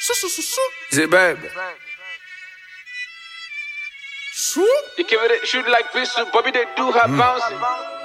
Is it babe? You give it shoot like pistol, Bobby they do have bouncing.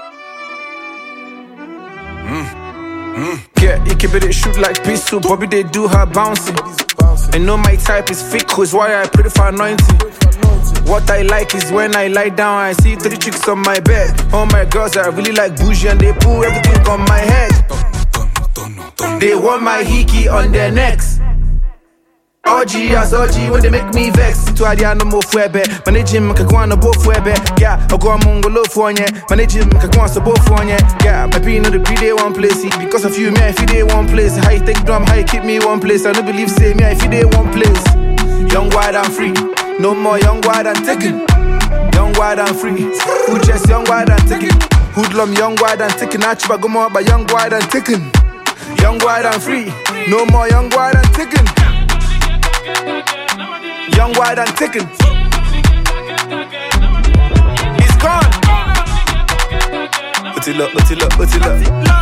Yeah, you keep it shoot like pistol, Bobby they do her bouncing. I know my type is fake, cause why I pray for anointing. What I like is when I lie down, I see 3 chicks on my bed. All my girls I really like bougie and they pull everything on my head. They want my hickey on their necks. OG as OG when they make me vex. To adia no more fuebe. Manage him kakwana bo fuebe. Yeah, I go mongolo for nye. Manage him kakwan so bo for nye. Yeah, my pin on the greedy one place. Because of you, me I feel they one place. How you take drum, how you keep me one place. I don't believe say me I feel they one place. Young, wide and free. No more young, wide and taken. Young, wide and free. Who just young, wide and taken. Hoodlum young, wide and taken. Achiba go more by young, wide and taken. Young, wide and free. No more young, wide and taken. Young, wide and taken. He's gone. Utila, utila, utila.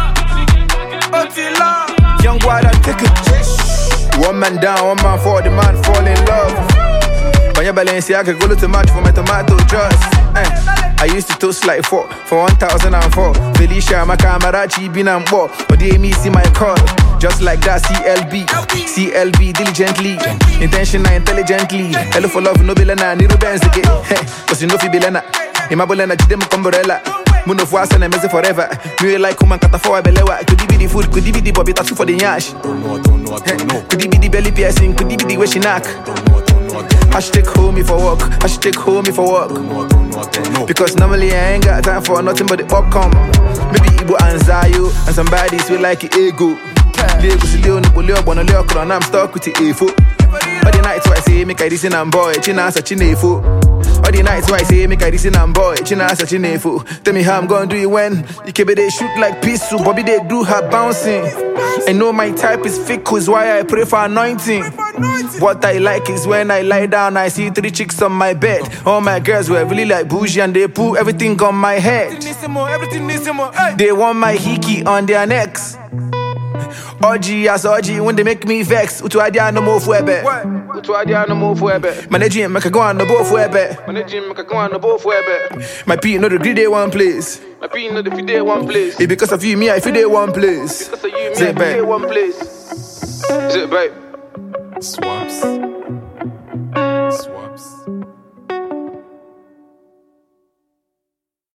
Utila. Young, wide and taken. One man down, one man for the man fall in love. When your Balenciaga go to match for my tomato just. I used to toast like 4 for 1004. Felicia, my camarachi, bin and bo. But they me see my call. Just like that, CLB, diligently. Intentional, intelligently. Hello for love, no bilena, Niro Benz again. Cause you know fi bilena. Imabolena, jidem komborella. Muno fwasa na meze forever. Me like kuman kata for belewa. Could be the food, could be the bobby tattoo for the yash. Could be the belly piercing, could be the way she knock. Hashtag homie for work, hashtag homie for work. Because normally I ain't got time for nothing but the popcorn. Maybe Ibo and Zayo and some baddies will like it ego. Lagos Leo Napoleon Bono Leo and I'm stuck with the A4. All the nights why I say make I listen and boy, China such an A4. All the nights why I say make I listen and boy, China such an A4. Tell me how I'm gonna do it when you keep it they shoot like pistol, Bobby they do her bouncing. I know my type is fake, cause why I pray for anointing. What I like is when I lie down, I see 3 chicks on my bed. All my girls were really like bougie and they pull everything on my head. They want my hickey on their necks. OG as OG when they make me vex. Utu adia no more fuebe. Utu adia no more fuebe. Manage him, make a go on the both fuebe. Manage him, make a go on the both fuebe. My P no the greedy one place. My P no the fide one place. It's because of you, me I feel they one place. Because of you, me I feel one place. Is it babe? Swaps.